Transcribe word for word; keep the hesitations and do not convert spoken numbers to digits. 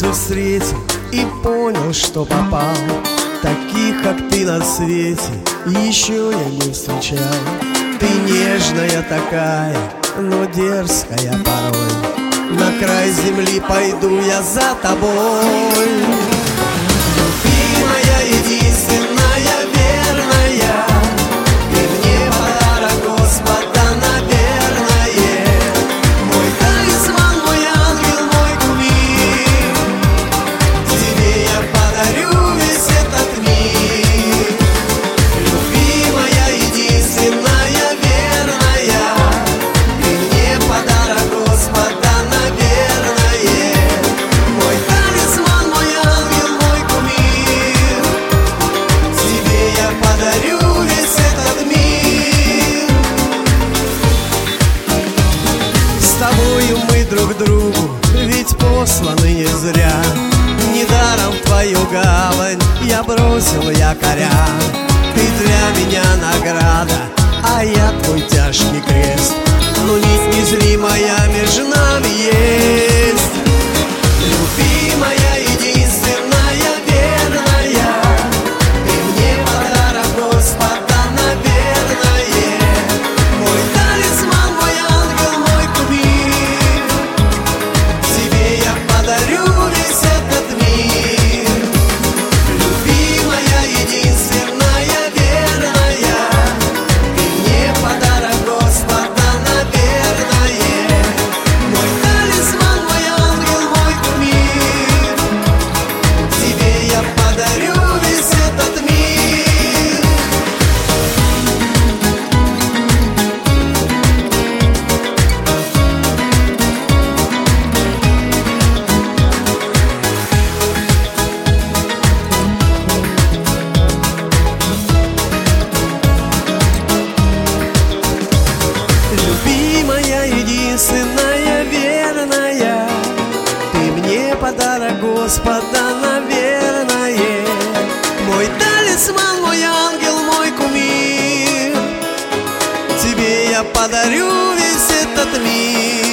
однажды встретил и понял, что попал. Таких, как ты, на свете еще я не встречал. Ты нежная такая, но дерзкая порой. На край земли пойду я за тобой. Ты моя единственная, верная, ты мне подарок Господа, наверное. Мой талисман, мой ангел, мой кумир. Тебе я подарю весь этот мир. Любимая, единственная, верная, ты мне подарок Господа, наверное. Мой талисман, мой ангел, мой кумир. Тебе я подарю весь этот мир. С тобою мы друг другу ведь посланы не зря. Недаром в твою гавань я бросил якоря. Ты для меня награда, а я твой тяжкий крест. Но нить незримая между нами есть. Любимая, единственная, верная, ты мне подарок Господа, наверное. Мой талисман, мой ангел, мой кумир. Тебе я подарю весь этот мир. Любимая, единственная, верная, ты мне подарок Господа, наверное. Мой талисман, мой ангел, мой кумир. Тебе я подарю весь этот мир. Любимая, единственная, верная, ты мне подарок Господа, наверное. Мой талисман, мой ангел, мой кумир. Тебе я подарю весь этот мир.